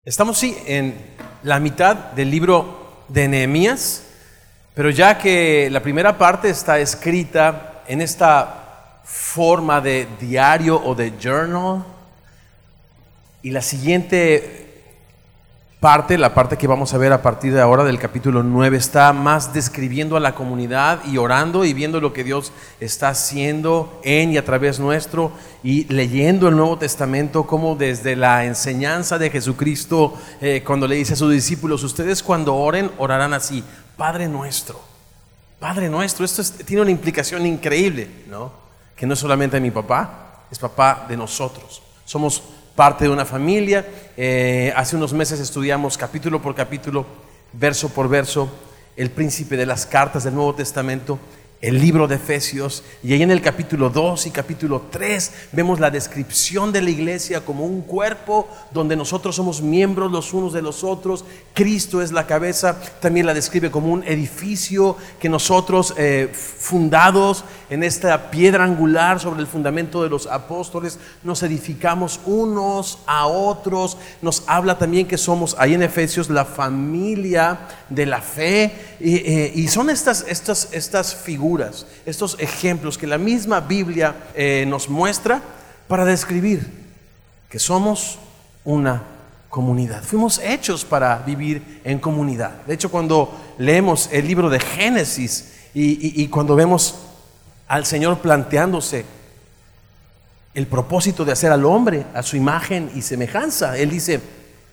Estamos sí en la mitad del libro de Nehemías, pero ya que la primera parte está escrita en esta forma de diario o de journal, y la siguiente parte, la parte que vamos a ver a partir de ahora del capítulo 9, está más describiendo a la comunidad y orando y viendo lo que Dios está haciendo en y a través nuestro, y leyendo el Nuevo Testamento como desde la enseñanza de Jesucristo, cuando le dice a sus discípulos: ustedes cuando oren, orarán así: Padre nuestro, Padre nuestro. Esto tiene una implicación increíble, ¿no? Que no es solamente de mi papá, es papá de nosotros. Somos parte de una familia. Hace unos meses estudiamos capítulo por capítulo, verso por verso, el príncipe de las cartas del Nuevo Testamento, el libro de Efesios, y ahí en el capítulo 2 y capítulo 3 vemos la descripción de la iglesia como un cuerpo donde nosotros somos miembros los unos de los otros. Cristo es la cabeza. También la describe como un edificio que nosotros, fundados en esta piedra angular sobre el fundamento de los apóstoles, nos edificamos unos a otros. Nos habla también que somos, ahí en Efesios, la familia de la fe, y son estas figuras, estos ejemplos que la misma Biblia nos muestra para describir que somos una comunidad. Fuimos hechos para vivir en comunidad. De hecho, cuando leemos el libro de Génesis y cuando vemos al Señor planteándose el propósito de hacer al hombre a su imagen y semejanza, Él dice: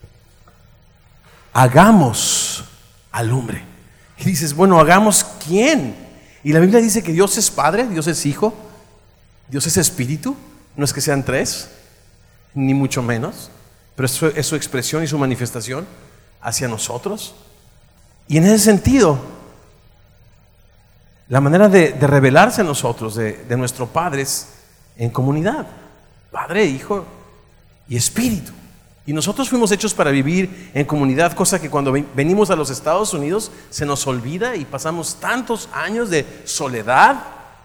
hagamos al hombre. Y dices, bueno, ¿hagamos quién? Y la Biblia dice que Dios es Padre, Dios es Hijo, Dios es Espíritu. No es que sean tres, ni mucho menos, pero es su expresión y su manifestación hacia nosotros. Y en ese sentido, la manera de revelarse a nosotros de nuestro Padre es en comunidad: Padre, Hijo y Espíritu. Y nosotros fuimos hechos para vivir en comunidad, cosa que cuando venimos a los Estados Unidos se nos olvida, y pasamos tantos años de soledad,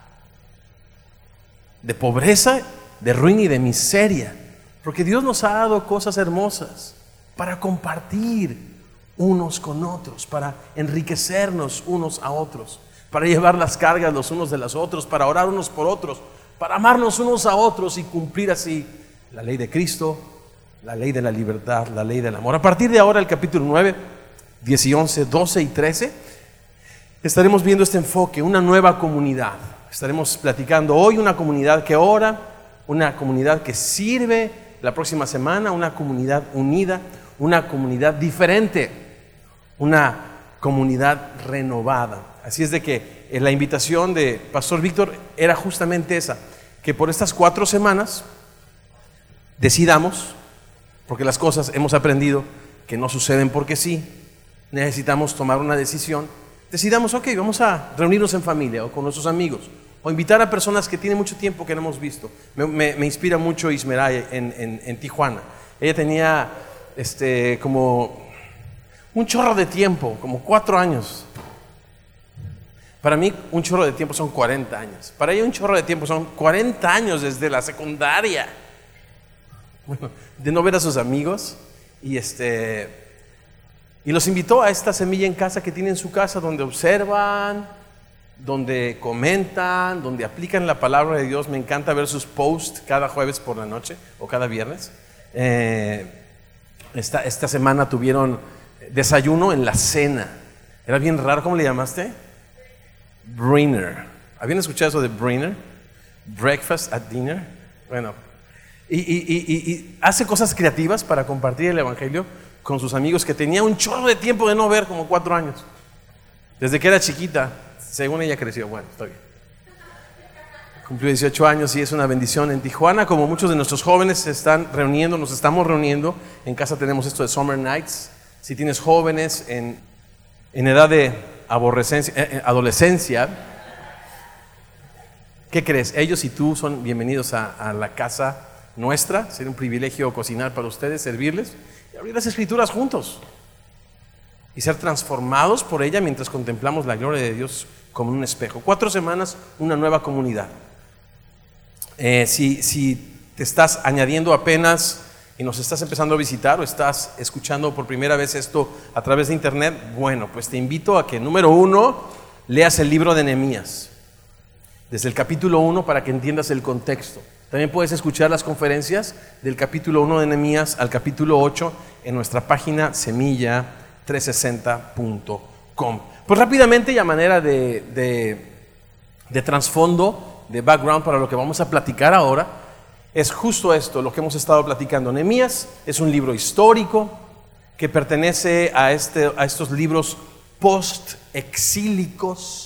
de pobreza, de ruina y de miseria, porque Dios nos ha dado cosas hermosas para compartir unos con otros, para enriquecernos unos a otros, para llevar las cargas los unos de los otros, para orar unos por otros, para amarnos unos a otros y cumplir así la ley de Cristo, la ley de la libertad, la ley del amor. A partir de ahora, el capítulo 9, 10 y 11, 12 y 13, estaremos viendo este enfoque, una nueva comunidad. Estaremos platicando hoy una comunidad que ora, una comunidad que sirve. La próxima semana, una comunidad unida, una comunidad diferente, una comunidad renovada. Así es de que la invitación de Pastor Víctor era justamente esa, que por estas 4 semanas decidamos, porque las cosas hemos aprendido que no suceden porque sí, necesitamos tomar una decisión. Decidamos, ok, vamos a reunirnos en familia o con nuestros amigos, o invitar a personas que tienen mucho tiempo que no hemos visto. Me inspira mucho Ismeray en Tijuana. Ella tenía como un chorro de tiempo, como 4 años. Para mí un chorro de tiempo son 40 años. Para ella un chorro de tiempo son 40 años desde la secundaria. Bueno, de no ver a sus amigos, y los invitó a esta semilla en casa que tiene en su casa, donde observan, donde comentan, donde aplican la palabra de Dios. Me encanta ver sus posts cada jueves por la noche o cada viernes. Esta semana tuvieron desayuno en la cena. Era bien raro. ¿Cómo le llamaste? Brinner. ¿Habían escuchado eso de Brinner? Breakfast at dinner. Bueno, y hace cosas creativas para compartir el evangelio con sus amigos que tenía un chorro de tiempo de no ver, como 4 años. Desde que era chiquita, según ella creció. Bueno, está bien. Cumplió 18 años y es una bendición en Tijuana. Como muchos de nuestros jóvenes se están reuniendo, nos estamos reuniendo. En casa tenemos esto de Summer Nights. Si tienes jóvenes en edad de adolescencia, ¿qué crees? Ellos y tú son bienvenidos a la casa nuestra. Sería un privilegio cocinar para ustedes, servirles y abrir las Escrituras juntos y ser transformados por ella mientras contemplamos la gloria de Dios como un espejo. 4 semanas, una nueva comunidad. Si te estás añadiendo apenas y nos estás empezando a visitar o estás escuchando por primera vez esto a través de internet, bueno, pues te invito a que, número 1, leas el libro de Nehemías, desde el capítulo 1 para que entiendas el contexto. También puedes escuchar las conferencias del capítulo 1 de Nehemías al capítulo 8 en nuestra página semilla360.com. Pues rápidamente y a manera de trasfondo, de background para lo que vamos a platicar ahora, es justo esto, lo que hemos estado platicando. Nehemías es un libro histórico que pertenece a estos libros post-exílicos,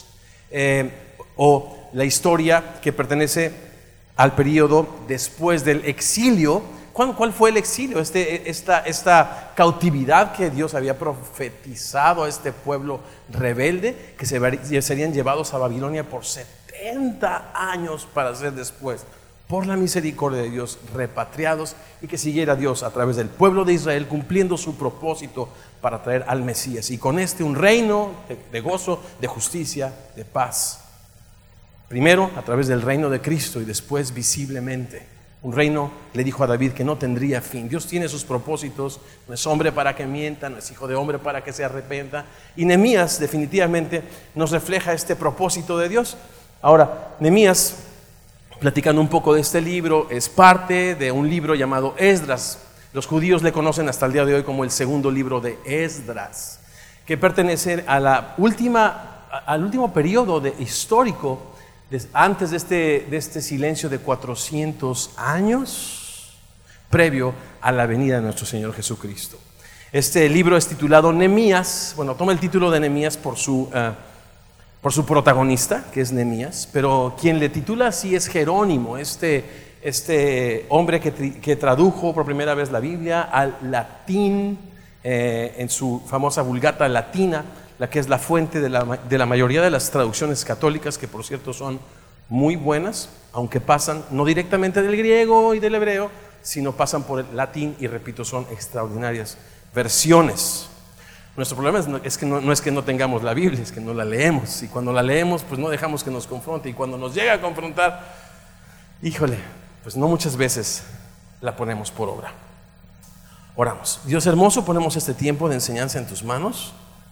o la historia que pertenece al periodo después del exilio. ¿Cuál fue el exilio? Esta cautividad que Dios había profetizado a este pueblo rebelde, que serían llevados a Babilonia por 70 años para ser después, por la misericordia de Dios, repatriados, y que siguiera Dios a través del pueblo de Israel cumpliendo su propósito para traer al Mesías, y con un reino de gozo, de justicia, de paz. Primero a través del reino de Cristo y después visiblemente. Un reino, le dijo a David, que no tendría fin. Dios tiene sus propósitos, no es hombre para que mienta, no es hijo de hombre para que se arrepienta. Y Nehemías definitivamente nos refleja este propósito de Dios. Ahora, Nehemías, platicando un poco de este libro, es parte de un libro llamado Esdras. Los judíos le conocen hasta el día de hoy como el segundo libro de Esdras, que pertenece al último periodo histórico antes de este silencio de 400 años previo a la venida de nuestro Señor Jesucristo. Este libro es titulado Nehemías. Bueno, toma el título de Nehemías por su protagonista, que es Nehemías, pero quien le titula así es Jerónimo, este hombre que tradujo por primera vez la Biblia al latín, en su famosa Vulgata latina, la que es la fuente de la mayoría de las traducciones católicas, que por cierto son muy buenas, aunque pasan no directamente del griego y del hebreo, sino pasan por el latín, y repito, son extraordinarias versiones. Nuestro problema no es que no tengamos la Biblia, es que no la leemos, y cuando la leemos pues no dejamos que nos confronte, y cuando nos llega a confrontar, híjole, pues no muchas veces la ponemos por obra. Oramos. Dios hermoso, ponemos este tiempo de enseñanza en tus manos.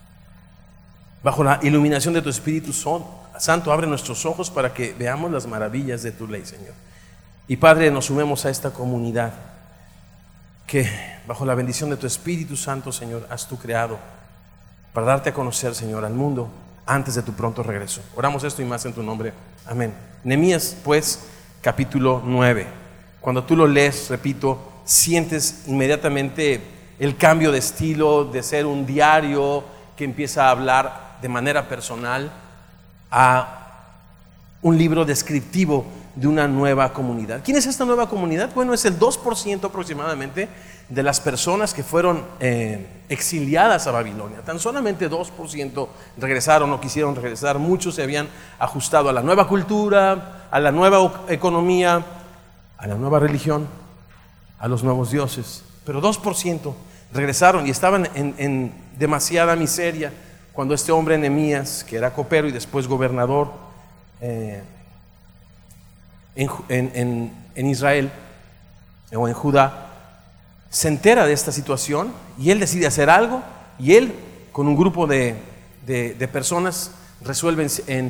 Bajo la iluminación de tu Espíritu Santo, abre nuestros ojos para que veamos las maravillas de tu ley, Señor. Y Padre, nos sumemos a esta comunidad que bajo la bendición de tu Espíritu Santo, Señor, has tú creado para darte a conocer, Señor, al mundo antes de tu pronto regreso. Oramos esto y más en tu nombre. Amén. Nehemías, pues, capítulo 9. Cuando tú lo lees, repito, sientes inmediatamente el cambio de estilo, de ser un diario que empieza a hablar de manera personal, a un libro descriptivo de una nueva comunidad. ¿Quién es esta nueva comunidad? Bueno, es el 2% aproximadamente de las personas que fueron exiliadas a Babilonia. Tan solamente 2% regresaron o quisieron regresar. Muchos se habían ajustado a la nueva cultura, a la nueva economía, a la nueva religión, a los nuevos dioses. Pero 2% regresaron y estaban en demasiada miseria cuando este hombre Nehemías, que era copero y después gobernador en Israel o en Judá, se entera de esta situación y él decide hacer algo, y él con un grupo de personas resuelven en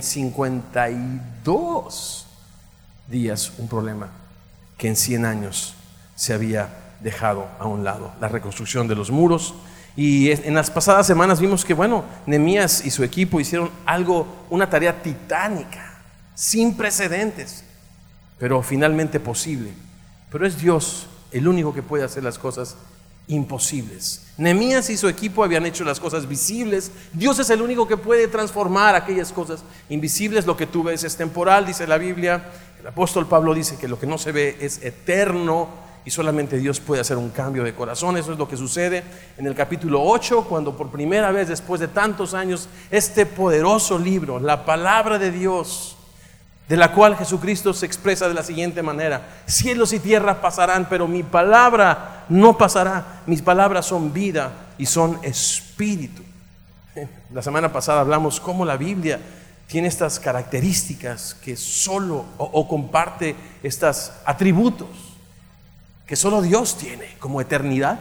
52 días un problema que en 100 años se había dejado a un lado: la reconstrucción de los muros. Y en las pasadas semanas vimos que, bueno, Nehemías y su equipo hicieron una tarea titánica, sin precedentes, pero finalmente posible. Pero es Dios el único que puede hacer las cosas imposibles. Nehemías y su equipo habían hecho las cosas visibles. Dios es el único que puede transformar aquellas cosas invisibles. Lo que tú ves es temporal, dice la Biblia. El apóstol Pablo dice que lo que no se ve es eterno, y solamente Dios puede hacer un cambio de corazón. Eso es lo que sucede en el capítulo 8, cuando por primera vez después de tantos años este poderoso libro, la palabra de Dios, de la cual Jesucristo se expresa de la siguiente manera: cielos y tierra pasarán, pero mi palabra no pasará. Mis palabras son vida y son espíritu. La semana pasada hablamos cómo la Biblia tiene estas características que solo o comparte estos atributos. que solo Dios tiene como eternidad,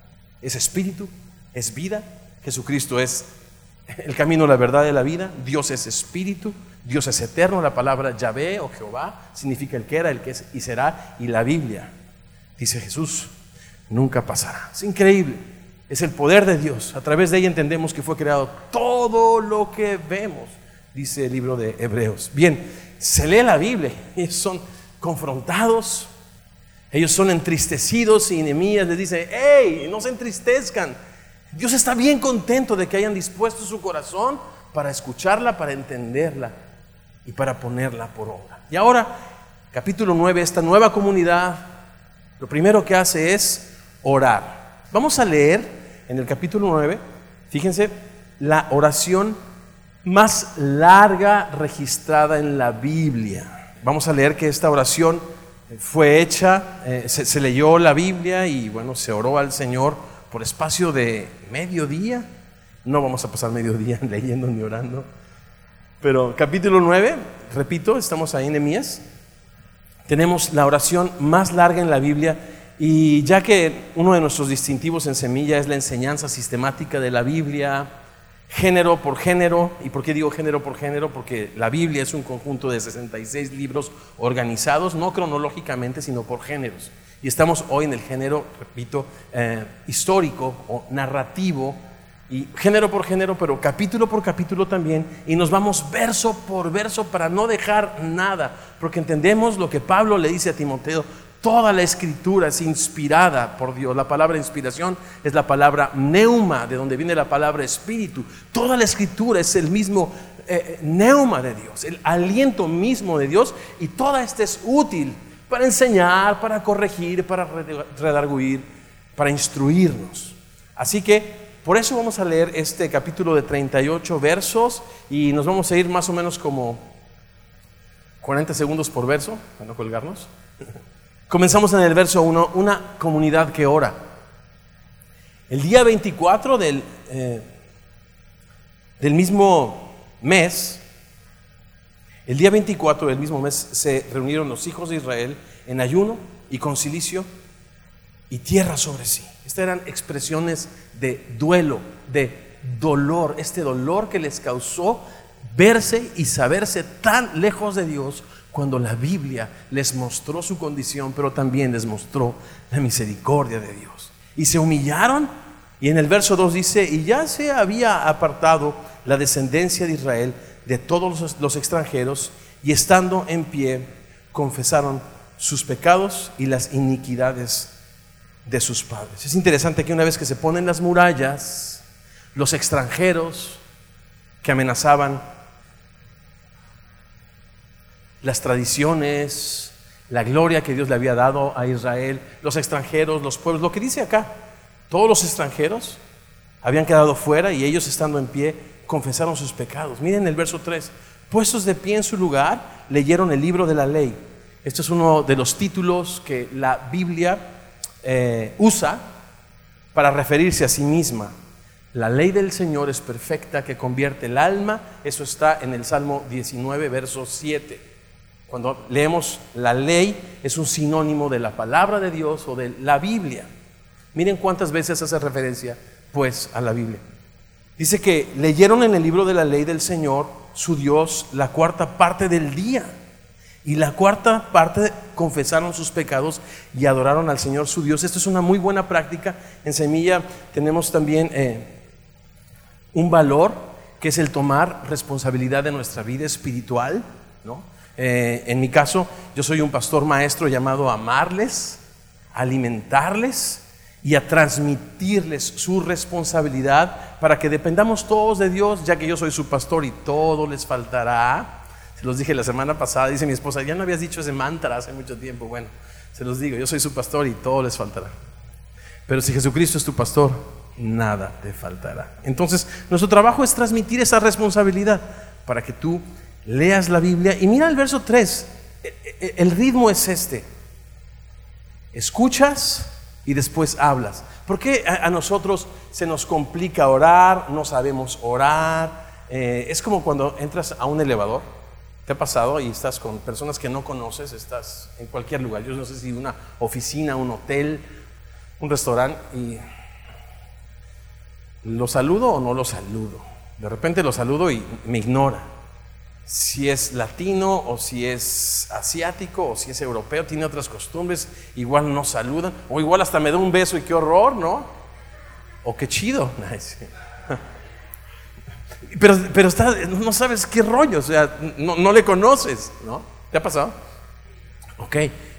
es espíritu, es vida. Jesucristo es el camino, la verdad y la vida. Dios es espíritu, Dios es eterno. La palabra Yahvé o Jehová significa el que era, el que es y será. Y la Biblia, dice Jesús, nunca pasará. Es increíble, es el poder de Dios. A través de ella entendemos que fue creado todo lo que vemos, dice el libro de Hebreos. Bien, se lee la Biblia y ellos son confrontados, ellos son entristecidos, y Nehemías les dice: hey, no se entristezcan. Dios está bien contento de que hayan dispuesto su corazón para escucharla, para entenderla y para ponerla por obra. Y ahora, capítulo 9, esta nueva comunidad, lo primero que hace es orar. Vamos a leer en el capítulo 9, fíjense, la oración más larga registrada en la Biblia. Vamos a leer que esta oración fue hecha, se leyó la Biblia y bueno, se oró al Señor por espacio de mediodía. No vamos a pasar mediodía leyendo ni orando, pero capítulo 9, repito, estamos ahí en Nehemías. Tenemos la oración más larga en la Biblia, y ya que uno de nuestros distintivos en Semilla es la enseñanza sistemática de la Biblia, género por género. ¿Y por qué digo género por género? Porque la Biblia es un conjunto de 66 libros organizados, no cronológicamente, sino por géneros. Y estamos hoy en el género, repito, histórico o narrativo, y género por género, pero capítulo por capítulo también. Y nos vamos verso por verso para no dejar nada, porque entendemos lo que Pablo le dice a Timoteo: toda la escritura es inspirada por Dios. La palabra inspiración es la palabra neuma, de donde viene la palabra espíritu. Toda la escritura es el mismo neuma de Dios, el aliento mismo de Dios, y toda esta es útil para enseñar, para corregir, para redarguir, para instruirnos. Así que por eso vamos a leer este capítulo de 38 versos, y nos vamos a ir más o menos como 40 segundos por verso, para no colgarnos. Comenzamos en el verso 1, una comunidad que ora. El día 24 del mismo mes, el día 24 del mismo mes se reunieron los hijos de Israel en ayuno y con cilicio y tierra sobre sí. Estas eran expresiones de duelo, de dolor, este dolor que les causó verse y saberse tan lejos de Dios, cuando la Biblia les mostró su condición, pero también les mostró la misericordia de Dios. Y se humillaron, y en el verso 2 dice: y ya se había apartado la descendencia de Israel de todos los extranjeros, y estando en pie confesaron sus pecados y las iniquidades de sus padres. Es interesante que una vez que se ponen las murallas, los extranjeros que amenazaban las tradiciones, la gloria que Dios le había dado a Israel, los extranjeros, los pueblos, lo que dice acá, todos los extranjeros habían quedado fuera, y ellos, estando en pie, confesaron sus pecados. Miren el verso 3: puestos de pie en su lugar, leyeron el libro de la ley. Este es uno de los títulos que la Biblia usa para referirse a sí misma. La ley del Señor es perfecta, que convierte el alma. Eso está en el Salmo 19, verso 7. Cuando leemos la ley, es un sinónimo de la palabra de Dios o de la Biblia. Miren cuántas veces hace referencia pues a la Biblia. Dice que leyeron en el libro de la ley del Señor, su Dios, la cuarta parte del día, y la cuarta parte confesaron sus pecados y adoraron al Señor su Dios. Esto es una muy buena práctica. En Semilla tenemos también un valor, que es el tomar responsabilidad de nuestra vida espiritual, ¿no? En mi caso, yo soy un pastor maestro llamado a amarles, a alimentarles y a transmitirles su responsabilidad, para que dependamos todos de Dios, ya que yo soy su pastor y todo les faltará. Se los dije la semana pasada, dice mi esposa: ya no habías dicho ese mantra hace mucho tiempo. Bueno, se los digo, yo soy su pastor y todo les faltará. Pero si Jesucristo es tu pastor, nada te faltará. Entonces, nuestro trabajo es transmitir esa responsabilidad para que tú leas la Biblia. Y mira el verso 3, el ritmo es este: escuchas y después hablas. ¿Por qué a nosotros se nos complica orar? No sabemos orar. Es como cuando entras a un elevador, ¿Te ha pasado y estás con personas que no conoces? Estás en cualquier lugar, yo no sé si una oficina, un hotel, un restaurante, y ¿lo saludo o no lo saludo? De repente lo saludo y me ignora. Si es latino o si es asiático o si es europeo, tiene otras costumbres, igual no saludan, o igual hasta me da un beso y qué horror, ¿no? O qué chido. Pero no sabes qué rollo, o sea, no le conoces, ¿no? ¿Te ha pasado? Ok,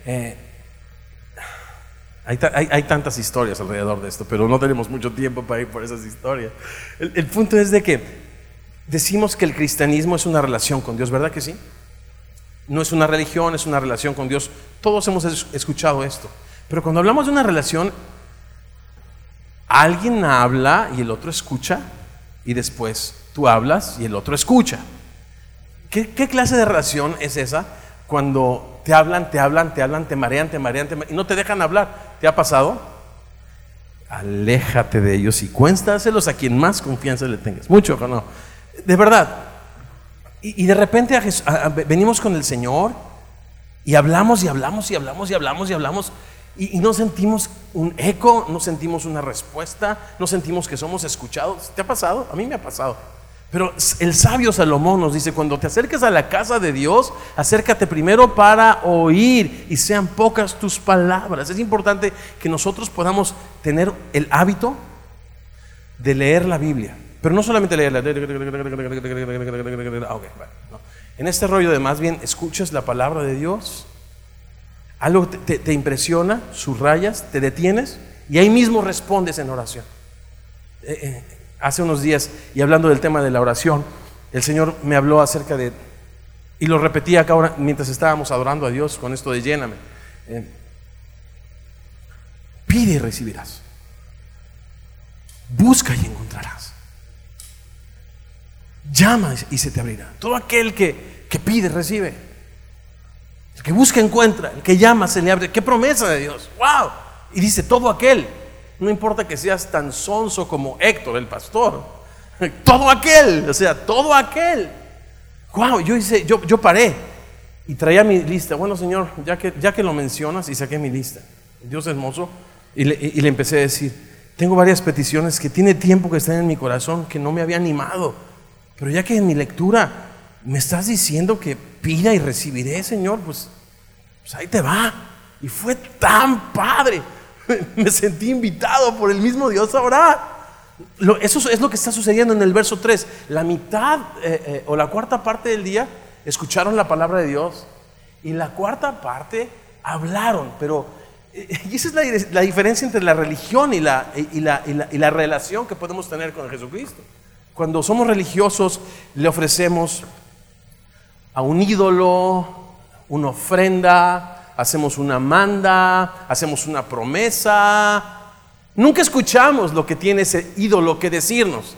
hay tantas historias alrededor de esto, pero no tenemos mucho tiempo para ir por esas historias. El punto es de que decimos que el cristianismo es una relación con Dios, ¿verdad que sí? No es una religión, es una relación con Dios. Todos hemos escuchado esto. Pero cuando hablamos de una relación, alguien habla y el otro escucha, y después tú hablas y el otro escucha. ¿Qué clase de relación es esa? Cuando te hablan, te marean y no te dejan hablar. ¿Te ha pasado? Aléjate de ellos y cuéntaselos a quien más confianza le tengas. Mucho o no. De verdad. Y de repente venimos con el Señor y hablamos y no sentimos un eco, no sentimos una respuesta, no sentimos que somos escuchados. ¿Te ha pasado? A mí me ha pasado. Pero el sabio Salomón nos dice: cuando te acerques a la casa de Dios, acércate primero para oír y sean pocas tus palabras. Es importante que nosotros podamos tener el hábito de leer la Biblia, pero no solamente leerla. En este rollo de más bien escuches la palabra de Dios, algo te impresiona, subrayas, te detienes y ahí mismo respondes en oración. Hace unos días, y hablando del tema de la oración, el Señor me habló acerca de, y lo repetí acá ahora mientras estábamos adorando a Dios con esto de lléname. Pide y recibirás. Busca y encontrarás. Llama y se te abrirá. Todo aquel que pide, recibe. El que busca, encuentra. El que llama, se le abre. ¡Qué promesa de Dios! ¡Wow! Y dice: todo aquel. No importa que seas tan sonso como Héctor, el pastor. Todo aquel, o sea, todo aquel. Wow, yo paré y traía mi lista. Bueno, Señor, ya que lo mencionas, y saqué mi lista. Dios es hermoso. Y le empecé a decir: tengo varias peticiones que tiene tiempo que están en mi corazón, que no me había animado. Pero ya que en mi lectura me estás diciendo que pida y recibiré, Señor, pues ahí te va. Y fue tan padre. Me sentí invitado por el mismo Dios a orar. Eso es lo que está sucediendo en el verso 3. La mitad o la cuarta parte del día escucharon la palabra de Dios y la cuarta parte hablaron. Pero y esa es la diferencia entre la religión y la relación que podemos tener con Jesucristo. Cuando somos religiosos, le ofrecemos a un ídolo una ofrenda, hacemos una manda, hacemos una promesa. Nunca escuchamos lo que tiene ese ídolo que decirnos.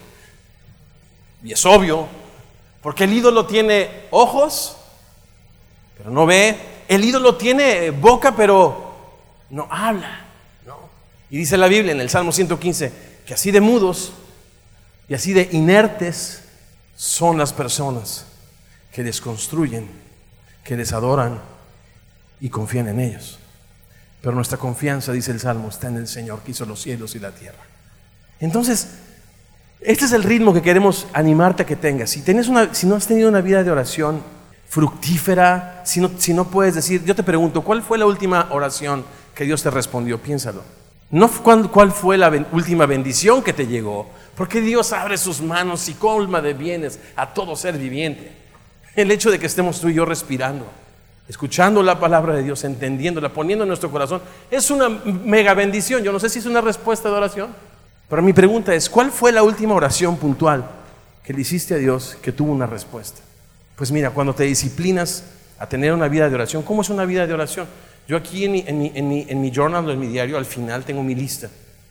Y es obvio, porque el ídolo tiene ojos, pero no ve. El ídolo tiene boca, pero no habla, ¿no? Y dice la Biblia en el Salmo 115 que así de mudos y así de inertes son las personas que desconstruyen, que desadoran y confían en ellos. Pero nuestra confianza, dice el Salmo, está en el Señor que hizo los cielos y la tierra. Entonces, este es el ritmo que queremos animarte a que tengas. Si no has tenido una vida de oración fructífera, si no puedes decir, yo te pregunto, ¿cuál fue la última oración que Dios te respondió? Piénsalo. No cuál fue la última bendición que te llegó, porque Dios abre sus manos y colma de bienes a todo ser viviente. El hecho de que estemos tú y yo respirando, escuchando la palabra de Dios, entendiéndola, poniendo en nuestro corazón, es una mega bendición. Yo no sé si es una respuesta de oración, pero mi pregunta es: ¿cuál fue la última oración puntual que le hiciste a Dios que tuvo una respuesta? Pues mira, cuando te disciplinas a tener una vida de oración, ¿cómo es una vida de oración? Yo aquí en mi journal o en mi diario, al final tengo mi lista.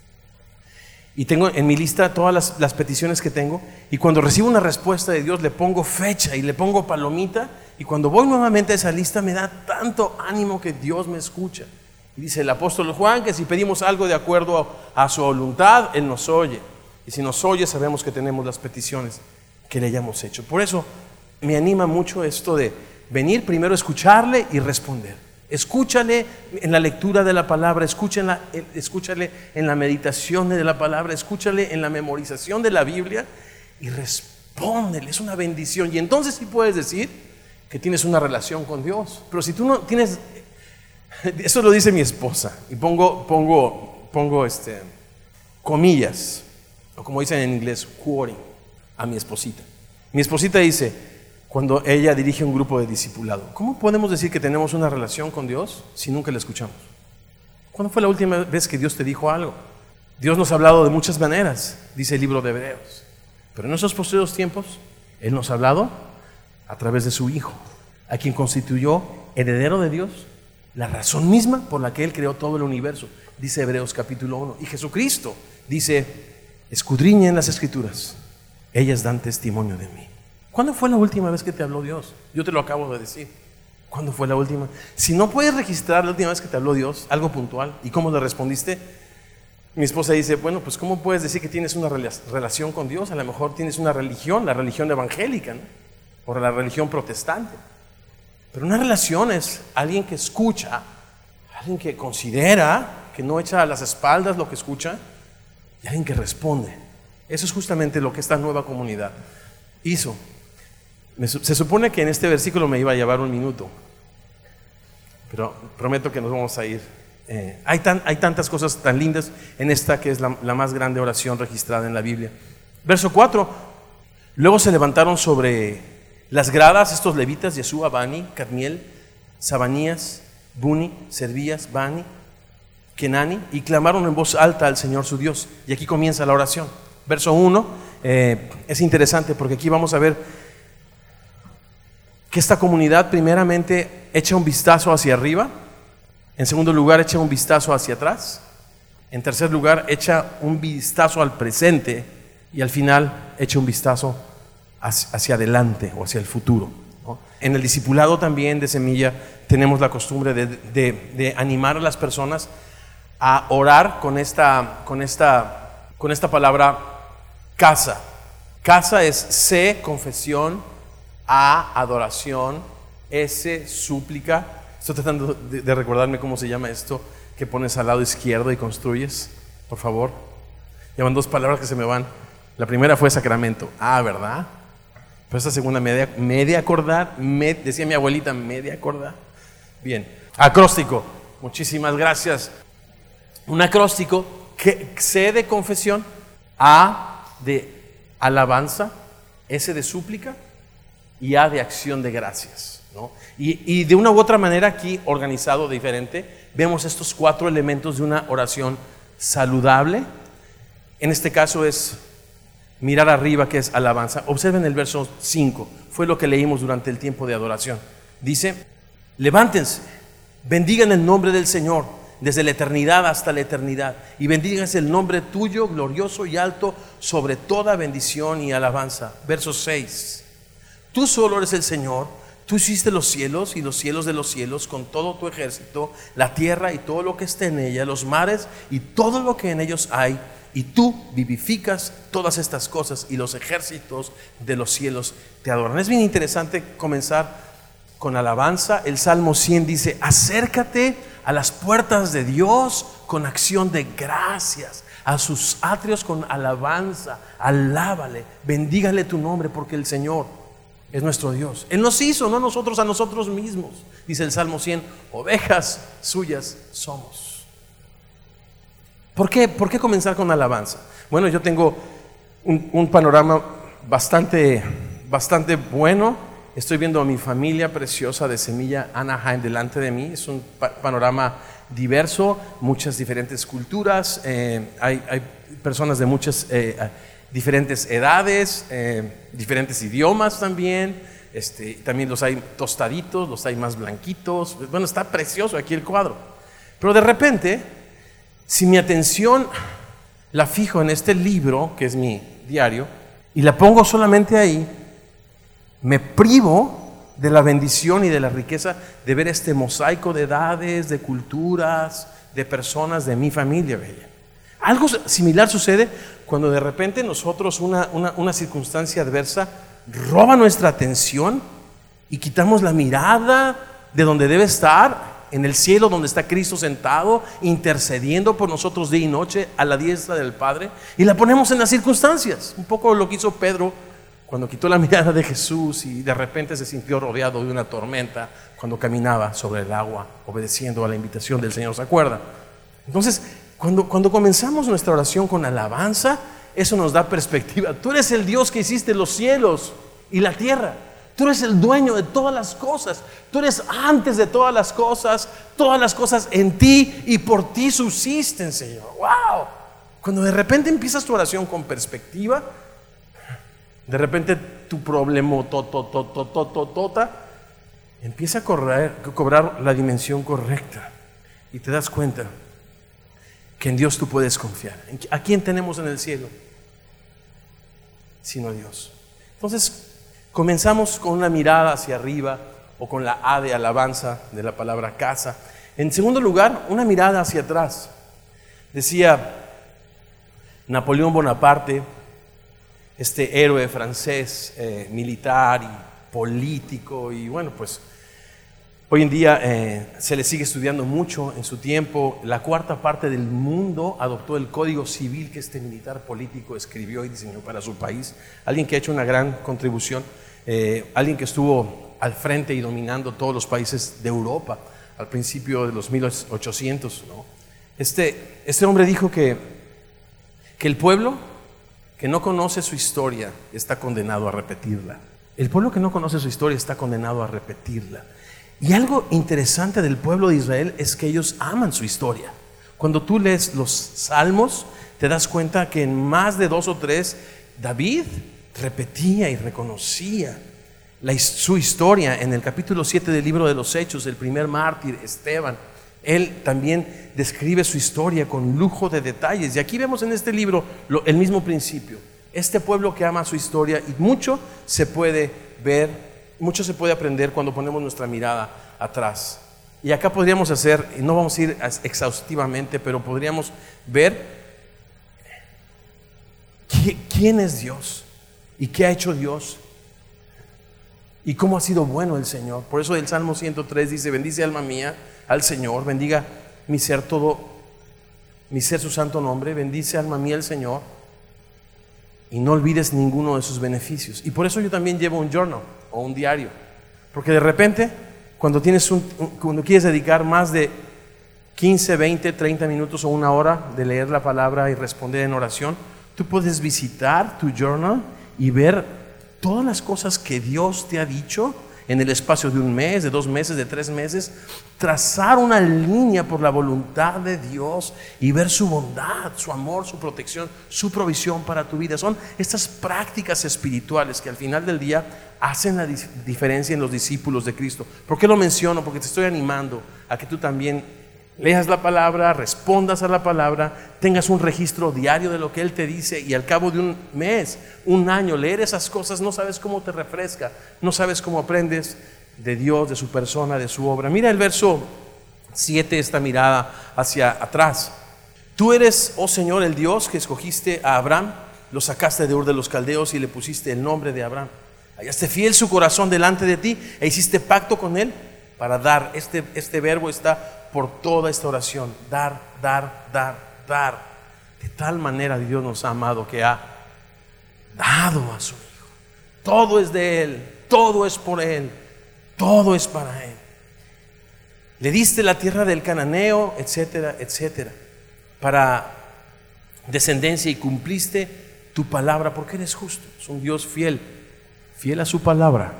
Y tengo en mi lista todas las peticiones que tengo, y cuando recibo una respuesta de Dios le pongo fecha y le pongo palomita, y cuando voy nuevamente a esa lista me da tanto ánimo que Dios me escucha. Y dice el apóstol Juan que si pedimos algo de acuerdo a su voluntad, Él nos oye, y si nos oye sabemos que tenemos las peticiones que le hayamos hecho. Por eso me anima mucho esto de venir primero, escucharle y responder. Escúchale en la lectura de la palabra, escúchale en la meditación de la palabra, escúchale en la memorización de la Biblia y respóndele. Es una bendición. Y entonces sí puedes decir que tienes una relación con Dios. Pero si tú no tienes, eso lo dice mi esposa, y pongo comillas, o como dicen en inglés, quoting, a mi esposita. Mi esposita dice, cuando ella dirige un grupo de discipulado, ¿cómo podemos decir que tenemos una relación con Dios si nunca le escuchamos? ¿Cuándo fue la última vez que Dios te dijo algo? Dios nos ha hablado de muchas maneras, dice el libro de Hebreos. Pero en esos posteriores tiempos, Él nos ha hablado a través de su Hijo, a quien constituyó heredero de Dios, la razón misma por la que Él creó todo el universo, dice Hebreos capítulo 1. Y Jesucristo dice, escudriñen las Escrituras, ellas dan testimonio de mí. ¿Cuándo fue la última vez que te habló Dios? Yo te lo acabo de decir. ¿Cuándo fue la última? Si no puedes registrar la última vez que te habló Dios, algo puntual, ¿y cómo le respondiste? Mi esposa dice, bueno, pues ¿cómo puedes decir que tienes una relación con Dios? A lo mejor tienes una religión, la religión evangélica, ¿no? O la religión protestante. Pero una relación es alguien que escucha, alguien que considera, que no echa a las espaldas lo que escucha, y alguien que responde. Eso es justamente lo que esta nueva comunidad hizo. Se supone que en este versículo me iba a llevar un minuto, pero prometo que nos vamos a ir. Hay tantas cosas tan lindas en esta que es la más grande oración registrada en la Biblia. Verso 4. Luego se levantaron sobre las gradas estos levitas, Yeshua, Bani, Cadmiel, Sabanías, Buni, Servías, Bani, Kenani, y clamaron en voz alta al Señor su Dios. Y aquí comienza la oración. Verso 1 es interesante porque aquí vamos a ver que esta comunidad primeramente echa un vistazo hacia arriba, en segundo lugar echa un vistazo hacia atrás, en tercer lugar echa un vistazo al presente y al final echa un vistazo hacia adelante o hacia el futuro, ¿no? En el discipulado también de Semilla tenemos la costumbre de animar a las personas a orar con esta palabra casa. Casa es C, confesión, A, adoración, S, súplica. Estoy tratando de recordarme cómo se llama esto que pones al lado izquierdo y construyes, por favor. Llevan dos palabras que se me van. La primera fue sacramento. Ah, ¿verdad? Pero esta segunda media acordar, decía mi abuelita, media acordar. Bien, acróstico. Muchísimas gracias. Un acróstico, C de confesión, A de alabanza, S de súplica y A de acción de gracias, ¿no? Y de una u otra manera aquí, organizado diferente, vemos estos 4 elementos de una oración saludable. En este caso es mirar arriba, que es alabanza. Observen el verso 5, fue lo que leímos durante el tiempo de adoración. Dice, levántense, bendigan el nombre del Señor desde la eternidad hasta la eternidad, y bendíganse el nombre tuyo, glorioso y alto, sobre toda bendición y alabanza. Verso 6, tú solo eres el Señor, tú hiciste los cielos y los cielos de los cielos con todo tu ejército, la tierra y todo lo que está en ella, los mares y todo lo que en ellos hay, y tú vivificas todas estas cosas y los ejércitos de los cielos te adoran. Es bien interesante comenzar con alabanza. El Salmo 100 dice, acércate a las puertas de Dios con acción de gracias, a sus atrios con alabanza, alábale, bendígale tu nombre, porque el Señor es nuestro Dios. Él nos hizo, no nosotros a nosotros mismos. Dice el Salmo 100, ovejas suyas somos. ¿Por qué comenzar con alabanza? Bueno, yo tengo un panorama bastante bueno. Estoy viendo a mi familia preciosa de Semilla Anaheim delante de mí. Es un panorama diverso, muchas diferentes culturas. Hay personas de muchas diferentes edades, diferentes idiomas también. También los hay tostaditos, los hay más blanquitos. Bueno, está precioso aquí el cuadro. Pero de repente, si mi atención la fijo en este libro, que es mi diario, y la pongo solamente ahí, me privo de la bendición y de la riqueza de ver este mosaico de edades, de culturas, de personas de mi familia bella. Algo similar sucede cuando de repente nosotros una circunstancia adversa roba nuestra atención y quitamos la mirada de donde debe estar, en el cielo donde está Cristo sentado, intercediendo por nosotros día y noche a la diestra del Padre, y la ponemos en las circunstancias. Un poco lo que hizo Pedro cuando quitó la mirada de Jesús y de repente se sintió rodeado de una tormenta cuando caminaba sobre el agua, obedeciendo a la invitación del Señor, ¿se acuerda? Entonces, cuando comenzamos nuestra oración con alabanza, eso nos da perspectiva. Tú eres el Dios que hiciste los cielos y la tierra. Tú eres el dueño de todas las cosas. Tú eres antes de todas las cosas en ti y por ti subsisten, Señor. ¡Wow! Cuando de repente empiezas tu oración con perspectiva, de repente tu problema empieza a cobrar la dimensión correcta y te das cuenta que en Dios tú puedes confiar. ¿A quién tenemos en el cielo? Sino a Dios. Entonces, comenzamos con una mirada hacia arriba o con la A de alabanza de la palabra casa. En segundo lugar, una mirada hacia atrás. Decía Napoleón Bonaparte, este héroe francés, militar y político, y bueno, pues hoy en día se le sigue estudiando mucho. En su tiempo, la cuarta parte del mundo adoptó el código civil que este militar político escribió y diseñó para su país. Alguien que ha hecho una gran contribución, alguien que estuvo al frente y dominando todos los países de Europa al principio de los 1800, ¿no? Este hombre dijo que el pueblo que no conoce su historia está condenado a repetirla. El pueblo que no conoce su historia está condenado a repetirla. Y algo interesante del pueblo de Israel es que ellos aman su historia. Cuando tú lees los salmos, te das cuenta que en más de 2 o 3, David repetía y reconocía su historia. En el capítulo 7 del libro de los Hechos, el primer mártir, Esteban, él también describe su historia con lujo de detalles. Y aquí vemos en este libro el mismo principio. Este pueblo que ama su historia, y mucho se puede ver, mucho se puede aprender cuando ponemos nuestra mirada atrás. Y acá podríamos hacer, y no vamos a ir exhaustivamente, pero podríamos ver quién es Dios y qué ha hecho Dios y cómo ha sido bueno el Señor. Por eso el Salmo 103 dice: bendice alma mía al Señor, bendiga mi ser todo, mi ser su santo nombre, bendice alma mía al Señor y no olvides ninguno de sus beneficios. Y por eso yo también llevo un journal o un diario, porque de repente cuando quieres dedicar más de 15, 20, 30 minutos o una hora de leer la palabra y responder en oración, tú puedes visitar tu journal y ver todas las cosas que Dios te ha dicho en el espacio de 1 mes, de 2 meses, de 3 meses, trazar una línea por la voluntad de Dios y ver su bondad, su amor, su protección, su provisión para tu vida. Son estas prácticas espirituales que al final del día hacen la diferencia en los discípulos de Cristo. ¿Por qué lo menciono? Porque te estoy animando a que tú también leas la palabra, respondas a la palabra, tengas un registro diario de lo que Él te dice, y al cabo de 1 mes, 1 año, leer esas cosas, no sabes cómo te refresca, no sabes cómo aprendes de Dios, de su persona, de su obra. Mira el verso 7, esta mirada hacia atrás. Tú eres, oh Señor, el Dios que escogiste a Abraham, lo sacaste de Ur de los Caldeos y le pusiste el nombre de Abraham. Hallaste fiel su corazón delante de ti e hiciste pacto con él para dar. Este verbo está por toda esta oración: dar, dar, dar, dar. De tal manera Dios nos ha amado que ha dado a su Hijo. Todo es de Él, todo es por Él, todo es para Él. Le diste la tierra del cananeo, etcétera, etcétera, para descendencia, y cumpliste tu palabra porque eres justo. Es un Dios fiel, fiel a su palabra.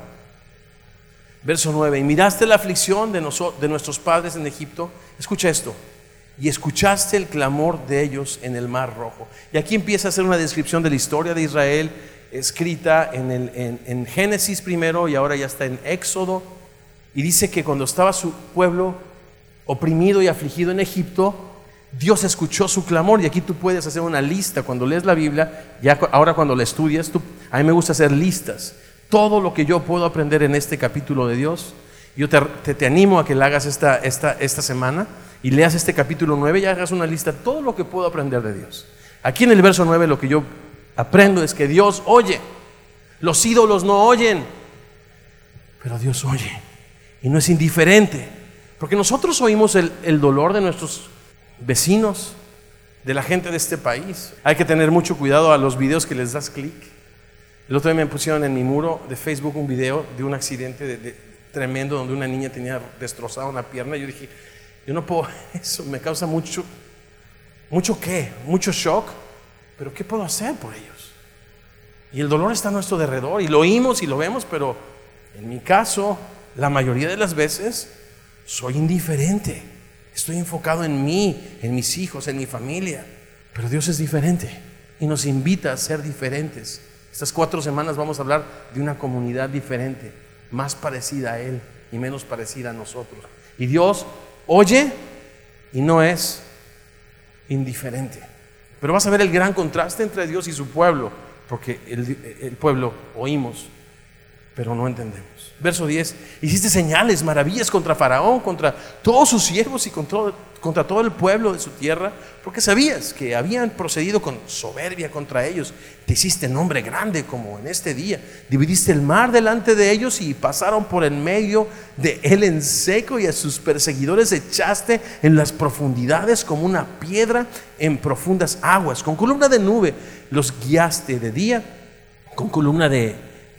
Verso 9: y miraste la aflicción de nuestros padres en Egipto. Escucha esto: y escuchaste el clamor de ellos en el Mar Rojo. Y aquí empieza a hacer una descripción de la historia de Israel, escrita en Génesis primero, y ahora ya está en Éxodo. Y dice que cuando estaba su pueblo oprimido y afligido en Egipto, Dios escuchó su clamor. Y aquí tú puedes hacer una lista cuando lees la Biblia. Ya ahora cuando la estudias, a mí me gusta hacer listas. Todo lo que yo puedo aprender en este capítulo de Dios, yo te animo a que la hagas esta semana y leas este capítulo 9 y hagas una lista. Todo lo que puedo aprender de Dios. Aquí en el verso 9 lo que yo aprendo es que Dios oye. Los ídolos no oyen. Pero Dios oye y no es indiferente, porque nosotros oímos el dolor de nuestros vecinos, de la gente de este país. Hay que tener mucho cuidado a los videos que les das clic. El otro día me pusieron en mi muro de Facebook un video de un accidente tremendo donde una niña tenía destrozada una pierna. Yo dije, yo no puedo, eso me causa mucho shock, pero ¿qué puedo hacer por ellos? Y el dolor está a nuestro alrededor y lo oímos y lo vemos, pero en mi caso, la mayoría de las veces soy indiferente. Estoy enfocado en mí, en mis hijos, en mi familia. Pero Dios es diferente y nos invita a ser diferentes. Estas 4 semanas vamos a hablar de una comunidad diferente, más parecida a Él y menos parecida a nosotros. Y Dios oye y no es indiferente. Pero vas a ver el gran contraste entre Dios y su pueblo, porque el pueblo oímos, pero no entendemos. Verso 10: hiciste señales, maravillas contra Faraón, contra todos sus siervos y contra todo el pueblo de su tierra, porque sabías que habían procedido con soberbia contra ellos. Te hiciste nombre grande como en este día. Dividiste el mar delante de ellos y pasaron por en medio de él en seco, y a sus perseguidores echaste en las profundidades como una piedra en profundas aguas. Con columna de nube los guiaste de día, con columna de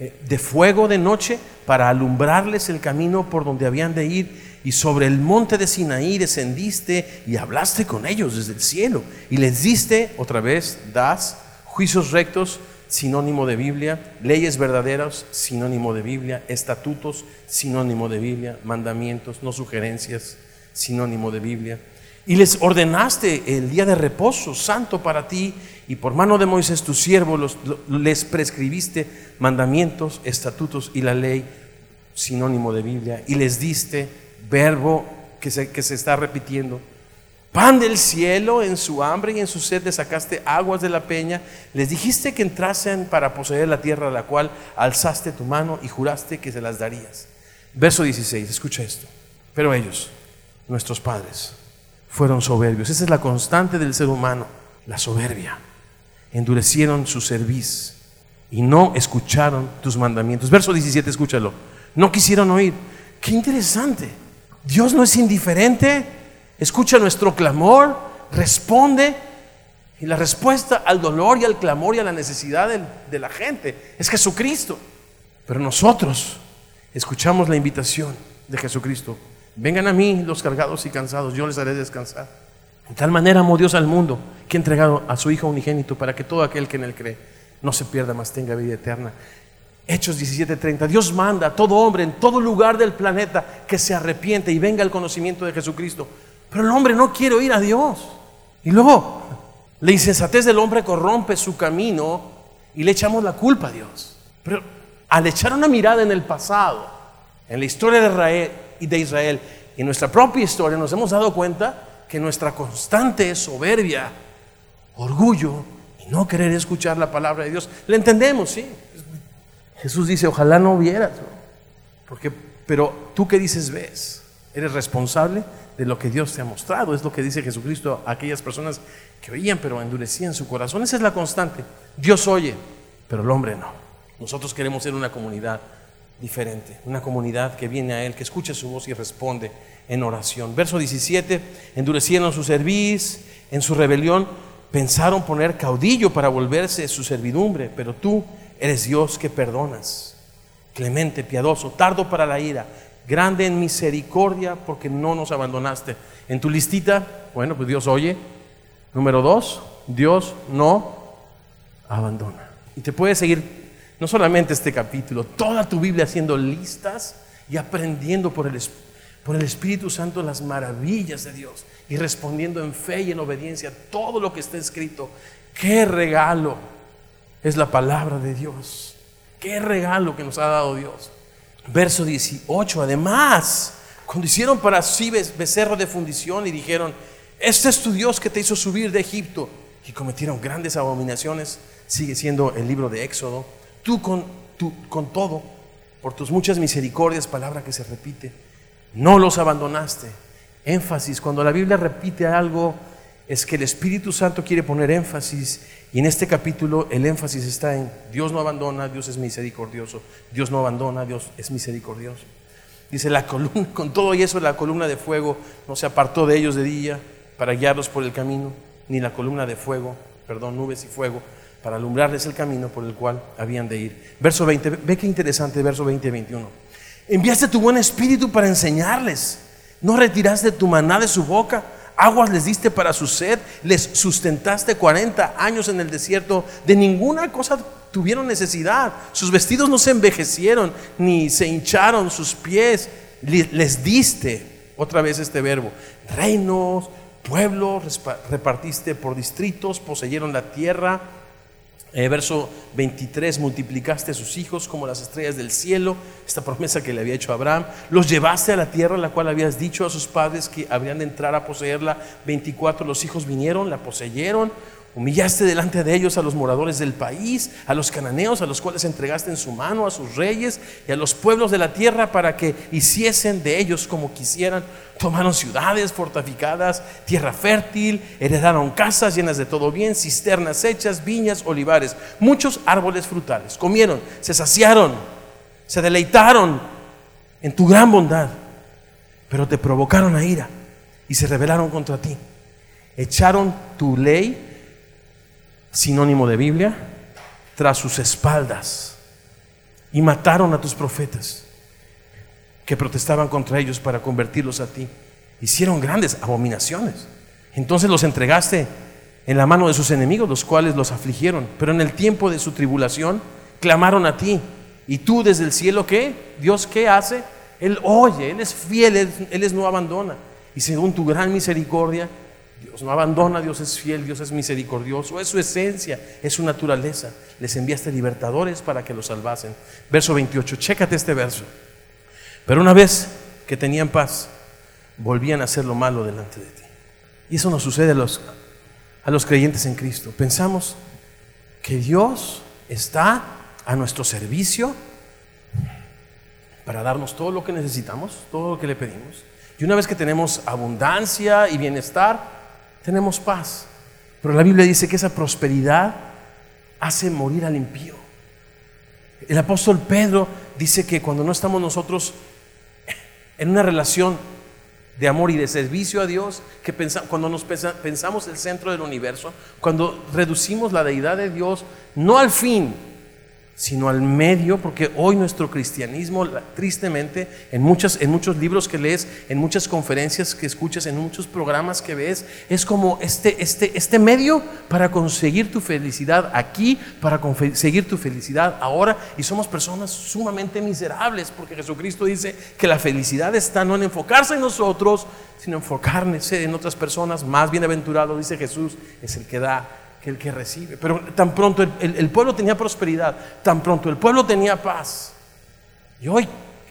fuego de noche, para alumbrarles el camino por donde habían de ir. Y sobre el monte de Sinaí descendiste y hablaste con ellos desde el cielo, y les diste, otra vez, das juicios rectos, sinónimo de Biblia, leyes verdaderas, sinónimo de Biblia, estatutos, sinónimo de Biblia, mandamientos, no sugerencias, sinónimo de Biblia. Y les ordenaste el día de reposo santo para ti, y por mano de Moisés tu siervo les prescribiste mandamientos, estatutos y la ley, sinónimo de Biblia. Y les diste, verbo que se está repitiendo, pan del cielo. En su hambre y en su sed les sacaste aguas de la peña. Les dijiste que entrasen para poseer la tierra a la cual alzaste tu mano y juraste que se las darías. Verso 16, escucha esto. Pero ellos, nuestros padres, fueron soberbios. Esa es la constante del ser humano, la soberbia. Endurecieron su cerviz y no escucharon tus mandamientos. Verso 17, escúchalo. No quisieron oír. Qué interesante. Dios no es indiferente, escucha nuestro clamor, responde. Y la respuesta al dolor y al clamor y a la necesidad de la gente es Jesucristo. Pero nosotros escuchamos la invitación de Jesucristo. Vengan a mí los cargados y cansados, yo les haré descansar. De tal manera amó Dios al mundo, que ha entregado a su Hijo unigénito, para que todo aquel que en él cree no se pierda, mas tenga vida eterna. Hechos 17:30. Dios manda a todo hombre en todo lugar del planeta que se arrepiente y venga al conocimiento de Jesucristo. Pero el hombre no quiere oír a Dios. Y luego la insensatez del hombre corrompe su camino y le echamos la culpa a Dios. Pero al echar una mirada en el pasado, en la historia de Israel y en nuestra propia historia, nos hemos dado cuenta que nuestra constante es soberbia, orgullo y no querer escuchar la palabra de Dios. Le entendemos, sí. Jesús dice, ojalá no vieras, ¿no? Pero tú que dices ves, eres responsable de lo que Dios te ha mostrado. Es lo que dice Jesucristo a aquellas personas que oían pero endurecían su corazón. Esa es la constante. Dios oye, pero el hombre no. Nosotros queremos ser una comunidad diferente, una comunidad que viene a Él, que escucha su voz y responde en oración. Verso 17, endurecieron su cerviz, en su rebelión pensaron poner caudillo para volverse su servidumbre, pero tú eres Dios que perdonas, clemente, piadoso, tardo para la ira, grande en misericordia, porque no nos abandonaste. En tu listita, bueno, pues Dios oye. Número 2, Dios no abandona. Y te puedes seguir no solamente este capítulo, toda tu Biblia haciendo listas y aprendiendo por el Espíritu Santo las maravillas de Dios y respondiendo en fe y en obediencia a todo lo que está escrito. ¡Qué regalo es la palabra de Dios! ¡Qué regalo que nos ha dado Dios! Verso 18, además, cuando hicieron para sí becerro de fundición y dijeron, este es tu Dios que te hizo subir de Egipto, y cometieron grandes abominaciones, sigue siendo el libro de Éxodo. Tú con todo, por tus muchas misericordias, palabra que se repite, no los abandonaste. Énfasis, cuando la Biblia repite algo es que el Espíritu Santo quiere poner énfasis, y en este capítulo el énfasis está en Dios no abandona, Dios es misericordioso. Dios no abandona, Dios es misericordioso. Dice la columna, con todo y eso, la columna de fuego no se apartó de ellos de día para guiarlos por el camino, ni la columna de fuego, nubes y fuego, para alumbrarles el camino por el cual habían de ir. Verso 20, ve qué interesante, verso 20 y 21. Enviaste tu buen espíritu para enseñarles, no retiraste tu maná de su boca, aguas les diste para su sed, les sustentaste 40 años en el desierto, de ninguna cosa tuvieron necesidad, sus vestidos no se envejecieron, ni se hincharon sus pies, les diste, otra vez este verbo, reinos, pueblos, repartiste por distritos, poseyeron la tierra. Verso 23, multiplicaste a sus hijos como las estrellas del cielo, esta promesa que le había hecho a Abraham. Los llevaste a la tierra la cual habías dicho a sus padres que habrían de entrar a poseerla. 24, los hijos vinieron, la poseyeron. Humillaste delante de ellos a los moradores del país, a los cananeos, a los cuales entregaste en su mano a sus reyes y a los pueblos de la tierra para que hiciesen de ellos como quisieran. Tomaron ciudades fortificadas, tierra fértil, heredaron casas llenas de todo bien, cisternas hechas, viñas, olivares, muchos árboles frutales. Comieron, se saciaron, se deleitaron en tu gran bondad, pero te provocaron a ira y se rebelaron contra ti. Echaron tu ley, sinónimo de Biblia, tras sus espaldas y mataron a tus profetas que protestaban contra ellos para convertirlos a ti. Hicieron grandes abominaciones. Entonces los entregaste en la mano de sus enemigos, los cuales los afligieron. Pero en el tiempo de su tribulación clamaron a ti. Y tú desde el cielo, ¿qué? Dios, ¿qué hace? Él oye, Él es fiel, Él no abandona. Y según tu gran misericordia, Dios no abandona, Dios es fiel, Dios es misericordioso, es su esencia, es su naturaleza. Les enviaste libertadores para que los salvasen. Verso 28, chécate este verso. Pero una vez que tenían paz, volvían a hacer lo malo delante de ti. Y eso nos sucede a los creyentes en Cristo. Pensamos que Dios está a nuestro servicio para darnos todo lo que necesitamos, todo lo que le pedimos. Y una vez que tenemos abundancia y bienestar, tenemos paz. Pero la Biblia dice que esa prosperidad hace morir al impío. El apóstol Pedro dice que cuando no estamos nosotros en una relación de amor y de servicio a Dios, que cuando pensamos el centro del universo, cuando reducimos la deidad de Dios no al fin, sino al medio, porque hoy nuestro cristianismo, tristemente, en muchos libros que lees, en muchas conferencias que escuchas, en muchos programas que ves, es como este medio para conseguir tu felicidad aquí, para conseguir tu felicidad ahora, y somos personas sumamente miserables, porque Jesucristo dice que la felicidad está no en enfocarse en nosotros, sino enfocarse en otras personas. Más bienaventurado, dice Jesús, es el que da que el que recibe. Pero tan pronto el pueblo tenía prosperidad, tan pronto el pueblo tenía paz. Y hoy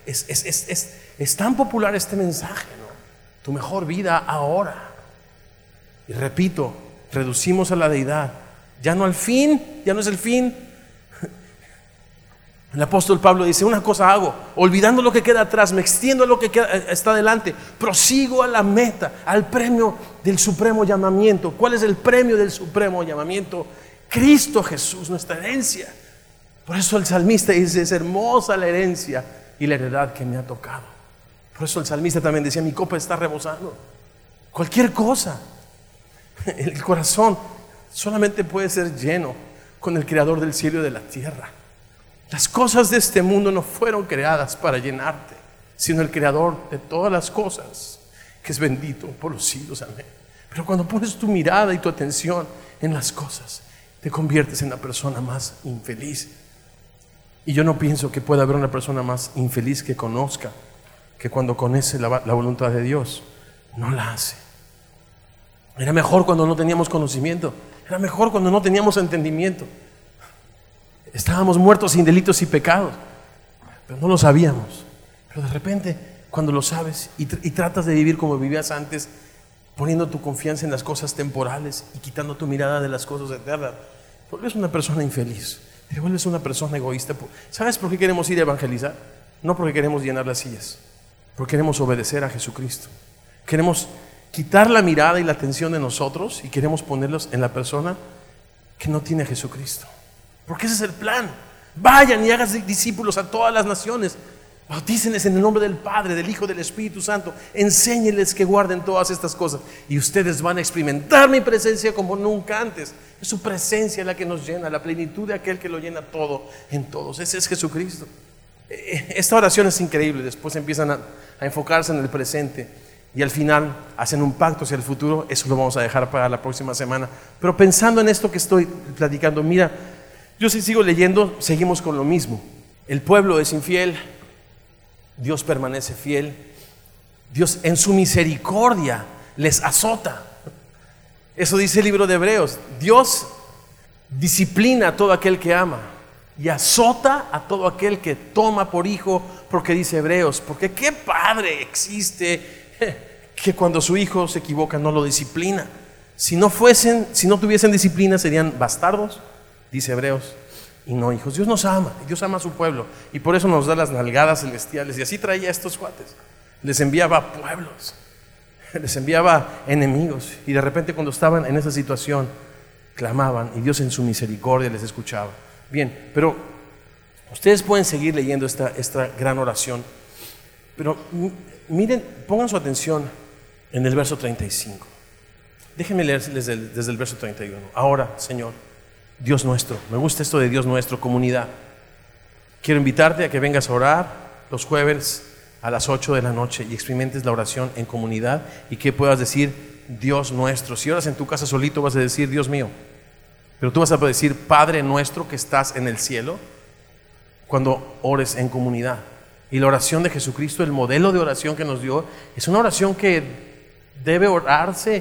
es tan popular este mensaje, ¿no? Tu mejor vida ahora. Y repito, reducimos a la deidad, ya no al fin, ya no es el fin. El apóstol Pablo dice: una cosa hago, olvidando lo que queda atrás, me extiendo a lo que está delante, prosigo a la meta, al premio del supremo llamamiento. ¿Cuál es el premio del supremo llamamiento? Cristo Jesús, nuestra herencia. Por eso el salmista dice: es hermosa la herencia y la heredad que me ha tocado. Por eso el salmista también decía: mi copa está rebosando. Cualquier cosa, el corazón solamente puede ser lleno con el Creador del cielo y de la tierra. Las cosas de este mundo no fueron creadas para llenarte, sino el Creador de todas las cosas, que es bendito por los siglos. Amén. Pero cuando pones tu mirada y tu atención en las cosas, te conviertes en la persona más infeliz. Y yo no pienso que pueda haber una persona más infeliz que conozca, que cuando conoce la voluntad de Dios, no la hace. Era mejor cuando no teníamos conocimiento, era mejor cuando no teníamos entendimiento. Estábamos muertos sin delitos y pecados, pero no lo sabíamos. Pero de repente, cuando lo sabes y tratas de vivir como vivías antes, poniendo tu confianza en las cosas temporales y quitando tu mirada de las cosas eternas, te vuelves una persona infeliz, te vuelves una persona egoísta. ¿Sabes por qué queremos ir a evangelizar? No porque queremos llenar las sillas, porque queremos obedecer a Jesucristo. Queremos quitar la mirada y la atención de nosotros y queremos ponerlos en la persona que no tiene a Jesucristo. Porque ese es el plan. Vayan y hagan discípulos a todas las naciones. Bautícenles en el nombre del Padre, del Hijo, del Espíritu Santo. Enséñenles que guarden todas estas cosas. Y ustedes van a experimentar mi presencia como nunca antes. Es su presencia la que nos llena, la plenitud de aquel que lo llena todo en todos. Ese es Jesucristo. Esta oración es increíble. Después empiezan a enfocarse en el presente y al final hacen un pacto hacia el futuro. Eso lo vamos a dejar para la próxima semana. Pero pensando en esto que estoy platicando, mira, yo si sigo leyendo, seguimos con lo mismo. El pueblo es infiel, Dios permanece fiel. Dios en su misericordia les azota. Eso dice el libro de Hebreos. Dios disciplina a todo aquel que ama y azota a todo aquel que toma por hijo, porque dice Hebreos, porque qué padre existe que cuando su hijo se equivoca no lo disciplina. Si no tuviesen disciplina serían bastardos, dice Hebreos, y no hijos. Dios nos ama, Dios ama a su pueblo y por eso nos da las nalgadas celestiales. Y así traía a estos cuates, les enviaba pueblos, les enviaba enemigos, y de repente cuando estaban en esa situación clamaban y Dios en su misericordia les escuchaba. Bien, pero ustedes pueden seguir leyendo esta gran oración, pero miren, pongan su atención en el verso 35. Déjenme leerles desde el verso 31. Ahora, Señor, Dios nuestro, me gusta esto de Dios nuestro, comunidad. Quiero invitarte a que vengas a orar los jueves a las 8 de la noche y experimentes la oración en comunidad y que puedas decir Dios nuestro. Si oras en tu casa solito vas a decir Dios mío, pero tú vas a decir Padre nuestro que estás en el cielo cuando ores en comunidad. Y la oración de Jesucristo, el modelo de oración que nos dio, es una oración que debe orarse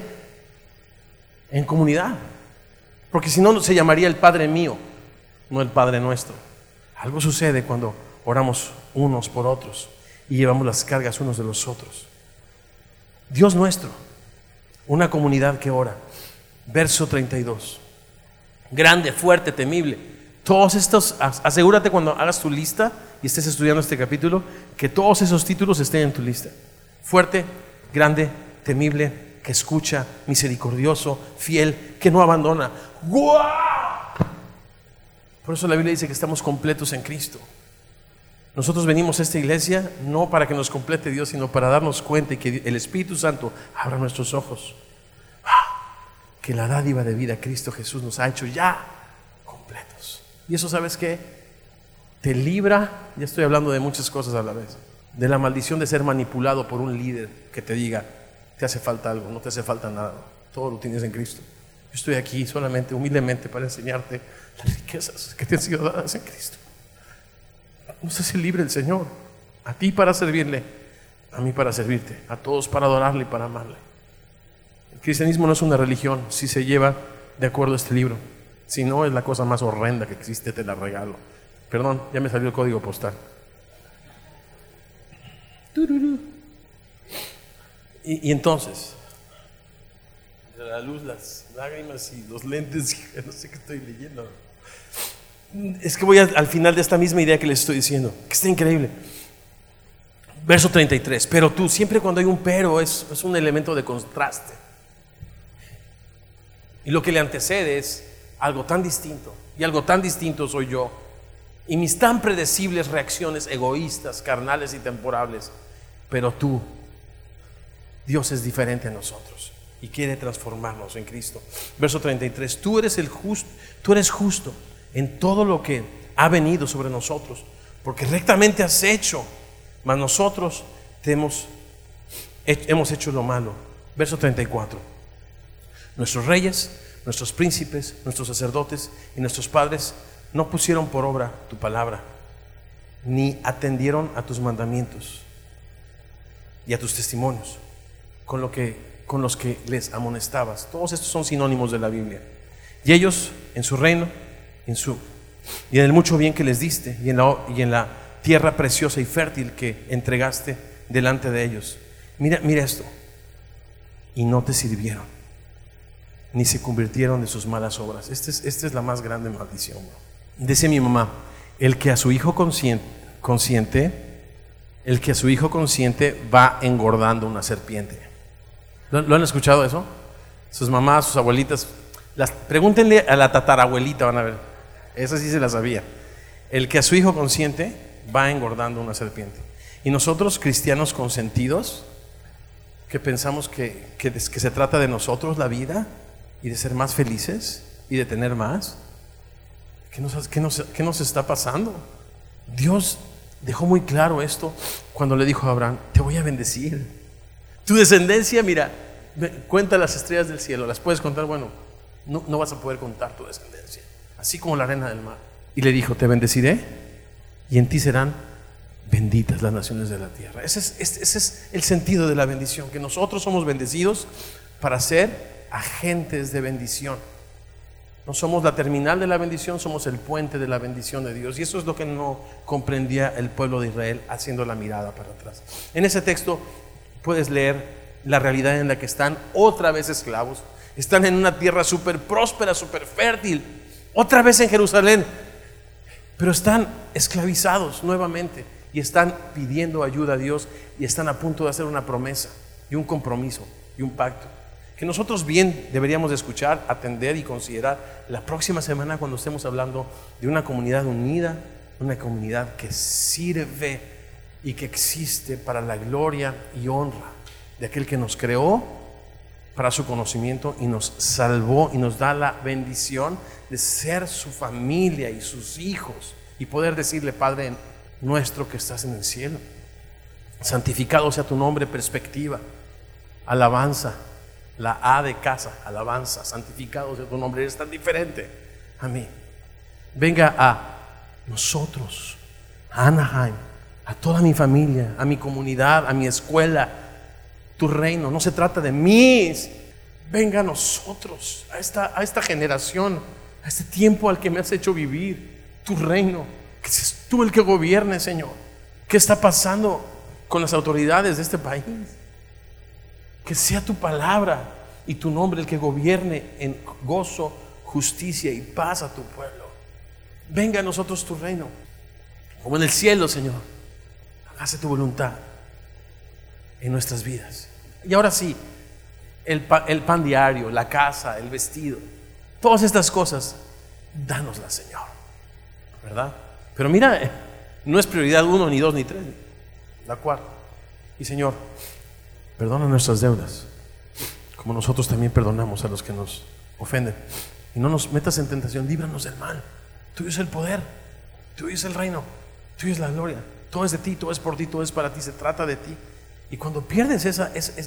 en comunidad, porque si no se llamaría el Padre mío, no el Padre nuestro. Algo sucede cuando oramos unos por otros y llevamos las cargas unos de los otros. Dios nuestro, una comunidad que ora. Verso 32. Grande, fuerte, temible. Todos estos, asegúrate cuando hagas tu lista y estés estudiando este capítulo, que todos esos títulos estén en tu lista. Fuerte, grande, temible, que escucha, misericordioso, fiel, que no abandona. ¡Guau! Por eso la Biblia dice que estamos completos en Cristo. Nosotros venimos a esta iglesia no para que nos complete Dios, sino para darnos cuenta y que el Espíritu Santo abra nuestros ojos. Que la dádiva de vida Cristo Jesús nos ha hecho ya completos. Y eso, ¿sabes qué? Te libra, ya estoy hablando de muchas cosas a la vez, de la maldición de ser manipulado por un líder que te diga, te hace falta algo, no te hace falta nada, todo lo tienes en Cristo. Yo estoy aquí solamente, humildemente, para enseñarte las riquezas que te han sido dadas en Cristo. Nos hace libre el Señor, a ti para servirle, a mí para servirte, a todos para adorarle y para amarle. El cristianismo no es una religión si se lleva de acuerdo a este libro. Si no, es la cosa más horrenda que existe, te la regalo. Perdón, ya me salió el código postal. Y entonces, la luz, las lágrimas y los lentes, no sé qué estoy leyendo. Es que voy al final de esta misma idea que les estoy diciendo, que está increíble. Verso 33. Pero tú, siempre cuando hay un pero es un elemento de contraste. Y lo que le antecede es algo tan distinto. Y algo tan distinto soy yo. Y mis tan predecibles reacciones egoístas, carnales y temporales. Pero tú, Dios es diferente a nosotros y quiere transformarnos en Cristo. Verso 33. Tú eres justo en todo lo que ha venido sobre nosotros, porque rectamente has hecho, mas nosotros hemos hecho lo malo. Verso 34. Nuestros reyes, nuestros príncipes, nuestros sacerdotes y nuestros padres no pusieron por obra tu palabra, ni atendieron a tus mandamientos y a tus testimonios, con los que les amonestabas. Todos estos son sinónimos de la Biblia. Y ellos en su reino, y en el mucho bien que les diste, y en la tierra preciosa y fértil que entregaste delante de ellos. Mira esto. Y no te sirvieron, ni se convirtieron de sus malas obras. Esta es la más grande maldición. Dice mi mamá, el que a su hijo consiente va engordando una serpiente. ¿Lo han escuchado eso? Sus mamás, sus abuelitas. Pregúntenle a la tatarabuelita, van a ver. Esa sí se la sabía. El que a su hijo consiente va engordando una serpiente. Y nosotros, cristianos consentidos, que pensamos que se trata de nosotros la vida y de ser más felices y de tener más. ¿Qué nos está pasando? Dios dejó muy claro esto cuando le dijo a Abraham: te voy a bendecir. Tu descendencia, mira, cuenta las estrellas del cielo. ¿Las puedes contar? Bueno, no vas a poder contar tu descendencia, así como la arena del mar. Y le dijo: te bendeciré y en ti serán benditas las naciones de la tierra. Ese es el sentido de la bendición, que nosotros somos bendecidos para ser agentes de bendición. No somos la terminal de la bendición, somos el puente de la bendición de Dios. Y eso es lo que no comprendía el pueblo de Israel, haciendo la mirada para atrás. En ese texto puedes leer la realidad en la que están otra vez esclavos. Están en una tierra súper próspera, súper fértil, otra vez en Jerusalén, pero están esclavizados nuevamente y están pidiendo ayuda a Dios y están a punto de hacer una promesa y un compromiso y un pacto que nosotros bien deberíamos de escuchar, atender y considerar la próxima semana cuando estemos hablando de una comunidad unida, una comunidad que sirve y que existe para la gloria y honra de aquel que nos creó para su conocimiento y nos salvó y nos da la bendición de ser su familia y sus hijos y poder decirle: Padre nuestro que estás en el cielo, santificado sea tu nombre. Perspectiva, alabanza, la A de casa, alabanza, santificado sea tu nombre. Eres tan diferente a mí. Venga a nosotros, a Anaheim, a toda mi familia, a mi comunidad, a mi escuela. Tu reino no se trata de mí. Venga a nosotros, a esta generación, a este tiempo al que me has hecho vivir. Tu reino, que seas tú el que gobierne, Señor. ¿Qué está pasando con las autoridades de este país? Que sea tu palabra y tu nombre el que gobierne en gozo, justicia y paz a tu pueblo. Venga a nosotros tu reino, como en el cielo, Señor. Hágase tu voluntad en nuestras vidas. Y ahora sí, el pan diario, la casa, el vestido, todas estas cosas, dánoslas, Señor, ¿verdad? Pero mira, no es prioridad 1, ni 2, ni 3, la cuarta. Y Señor, perdona nuestras deudas, como nosotros también perdonamos a los que nos ofenden. Y no nos metas en tentación, líbranos del mal. Tuyo es el poder, tuyo es el reino, tuyo es la gloria. Todo es de ti, todo es por ti, todo es para ti, se trata de ti. Y cuando pierdes esa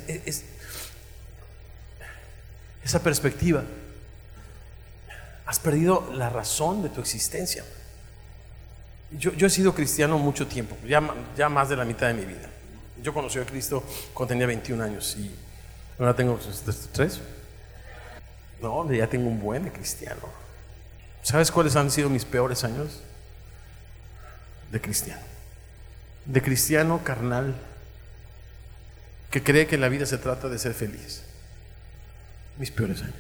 perspectiva, has perdido la razón de tu existencia. Yo he sido cristiano mucho tiempo, ya más de la mitad de mi vida. Yo conocí a Cristo cuando tenía 21 años y ahora tengo 3. No, ya tengo un buen cristiano. ¿Sabes cuáles han sido mis peores años? De cristiano carnal, que cree que la vida se trata de ser feliz. Mis peores años.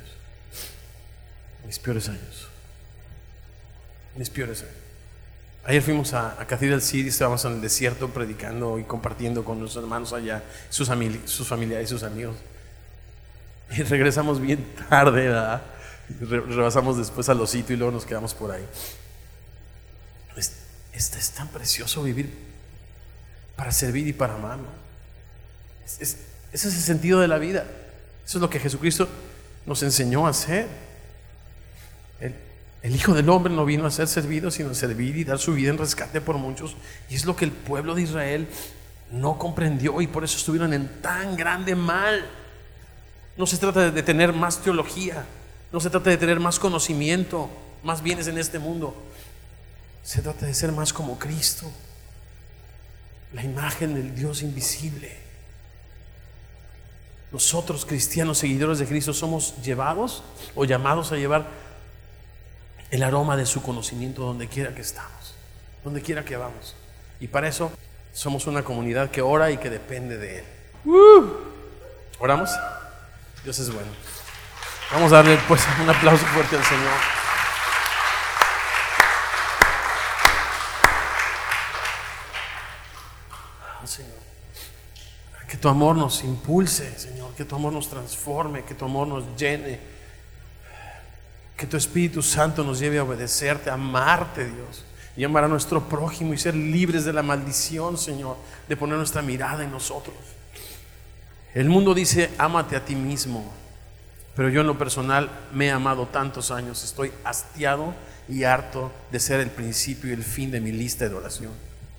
Ayer fuimos a Cathedral City, estábamos en el desierto predicando y compartiendo con nuestros hermanos allá, sus familiares y sus amigos. Y regresamos bien tarde, ¿verdad? Rebasamos después al Osito y luego nos quedamos por ahí. Es tan precioso vivir para servir y para amar, ¿no? Ese es el sentido de la vida. Eso es lo que Jesucristo nos enseñó a hacer. El Hijo del Hombre no vino a ser servido, sino a servir y dar su vida en rescate por muchos. Y es lo que el pueblo de Israel no comprendió y por eso estuvieron en tan grande mal. No se trata de tener más teología, no se trata de tener más conocimiento, más bienes en este mundo. Se trata de ser más como Cristo, la imagen del Dios invisible. Nosotros, cristianos, seguidores de Cristo, somos llevados o llamados a llevar el aroma de su conocimiento donde quiera que estamos, donde quiera que vamos. Y para eso somos una comunidad que ora y que depende de Él. ¿Oramos? Dios es bueno. Vamos a darle pues un aplauso fuerte al Señor. Señor, Que tu amor nos impulse, Señor, que tu amor nos transforme, que tu amor nos llene, que tu Espíritu Santo nos lleve a obedecerte, a amarte, Dios, y amar a nuestro prójimo y ser libres de la maldición, Señor, de poner nuestra mirada en nosotros. El mundo dice, ámate a ti mismo, pero yo en lo personal me he amado tantos años, estoy hastiado y harto de ser el principio y el fin de mi lista de oración.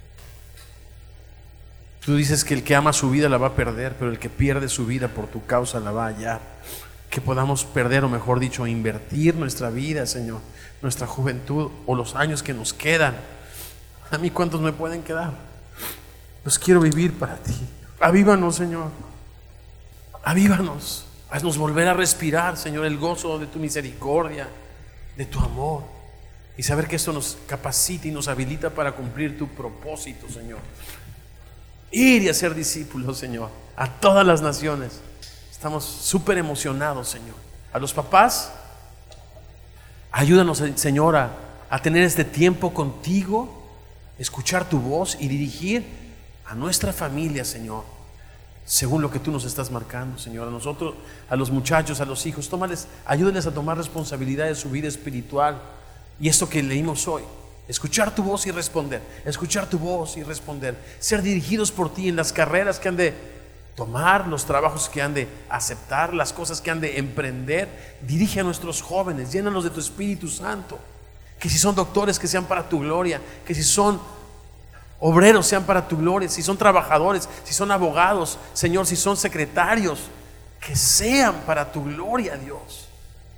Tú dices que el que ama su vida la va a perder, pero el que pierde su vida por tu causa la va a hallar. Que podamos perder, o mejor dicho, invertir nuestra vida, Señor, nuestra juventud o los años que nos quedan. A mí, ¿cuántos me pueden quedar? Pues quiero vivir para ti. Avívanos, Señor. Avívanos. Haznos volver a respirar, Señor, el gozo de tu misericordia, de tu amor. Y saber que esto nos capacita y nos habilita para cumplir tu propósito, Señor. Ir y hacer discípulos, Señor, a todas las naciones. Estamos súper emocionados, Señor. A los papás, ayúdanos, Señor, a tener este tiempo contigo, escuchar tu voz y dirigir a nuestra familia, Señor, según lo que tú nos estás marcando, Señor. A nosotros, a los muchachos, a los hijos, ayúdenles a tomar responsabilidad de su vida espiritual. Y esto que leímos hoy, escuchar tu voz y responder, escuchar tu voz y responder, ser dirigidos por ti en las carreras que han de tomar, los trabajos que han de aceptar, las cosas que han de emprender. Dirige a nuestros jóvenes, llénalos de tu Espíritu Santo. Que si son doctores, que sean para tu gloria, que si son obreros, sean para tu gloria, si son trabajadores, si son abogados, Señor, si son secretarios, que sean para tu gloria, Dios.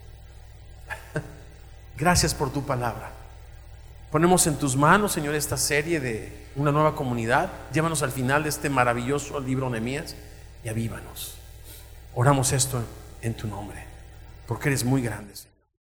Gracias por tu palabra. Ponemos en tus manos, Señor, esta serie de una nueva comunidad. Llévanos al final de este maravilloso libro Nehemías y avívanos. Oramos esto en tu nombre, porque eres muy grande, Señor.